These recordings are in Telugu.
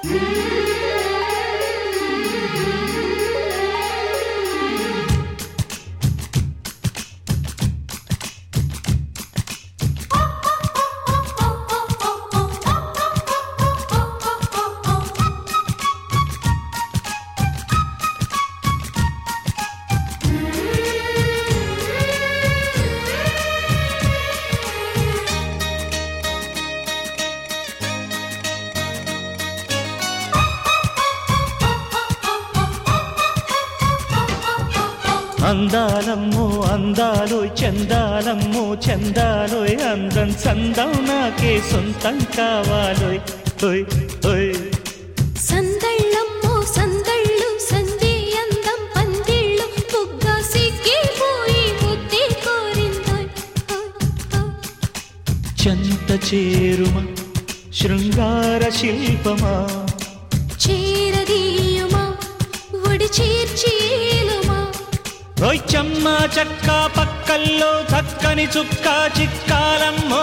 అందాలమ్మో అందాలోయ్ చందాలమ్మో చందాలోయ్ అందం సందం నాకే సొంతం కావాలోయ్ ఓయ్ ఓయ్ సందళ్ళమ్మో సందళ్ళు సందే అందం పందిళ్ళు బుగ్గా సిక్కిపోయి ముద్దే కోరిందోయ్ చంత చేరుమా శృంగార శిల్పమా చేరదీయుమా ఒడి చేర్చేలుమా ఓయ్ చెమ్మ చక్క పక్కల్లో చక్కని చుక్క చిక్కాలమ్మో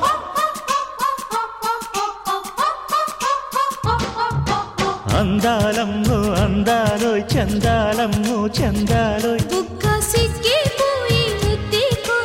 అందాలమ్మో అందాలోయ్ చందాలమ్మో చందాలోయ్ బుగ్గా సిక్కిపోయి ముద్దే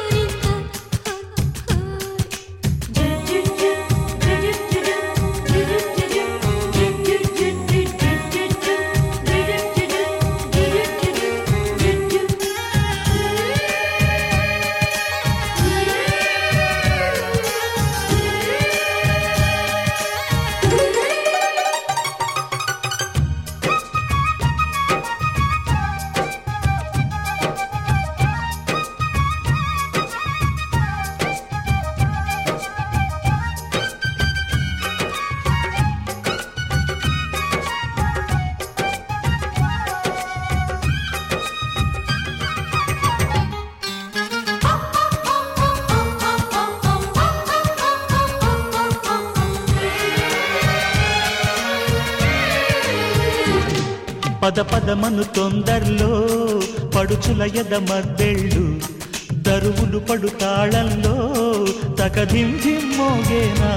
పద పదమను తొందరలో పడుచుల ఎద మద్దెళ్ళు దరువులు పడు తాళంలో తకధింధిం మోగేనా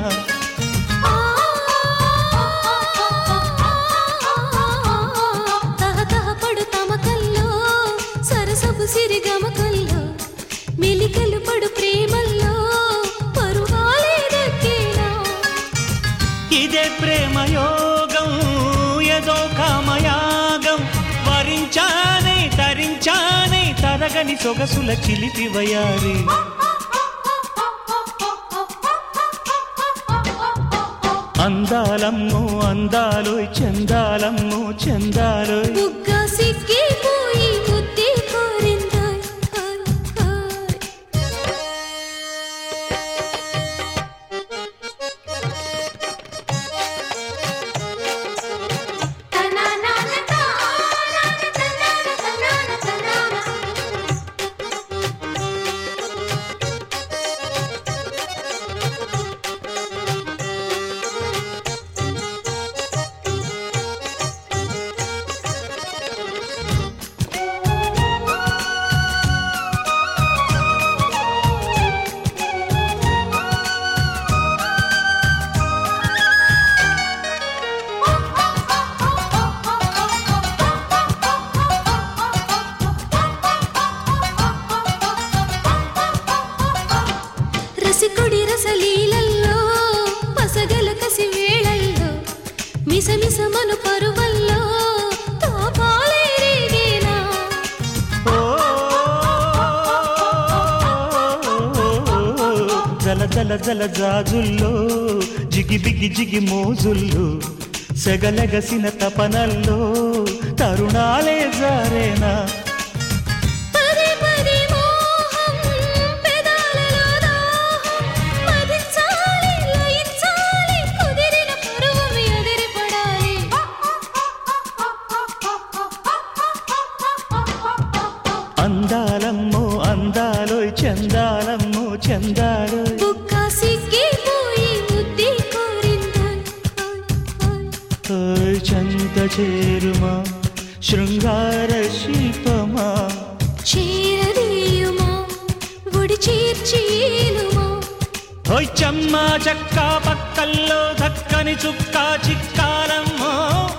తహతహపడు తమకల్లో సరసపు సిరిగమకల్లో మెలికలు పడు ప్రేమల్లో పరువాలే దక్కేనా ఇదే ప్రేమయోగం ఏదో కామయాగం వరించానే తరించానే తరగని సొగసుల చిలిపి వయారి అందాలమ్మో అందాలోయ్ చందాలమ్మో చందాలోయ్ బుగ్గా సిక్కిపోయి ముద్దే కోరిందోయ్ రసికుడి రసలీలల్లో పసగల కసి వేళల్లో మిసమిసమను పరువల్లో తాపాలే రేగేనా జల జల జల జాజుల్లో జిగి బిగి జిగి మోజుల్లో సెగలెగసిన తపనల్లో తరుణాలే జారేనా అందాలమ్మో అందాలోయ్ చందాలమ్మో చందాలోయ్ బుగ్గా సిక్కిపోయి ముద్దే కోరిందోయ్ ఓయ్ చంత చేరుమా శృంగార శిల్పమా చేరదీయుమా ఒడి చేర్చేలుమా ఓయ్ చెమ్మ చెక్క పక్కల్లో దక్కని చుక్క చిక్కాలమ్మో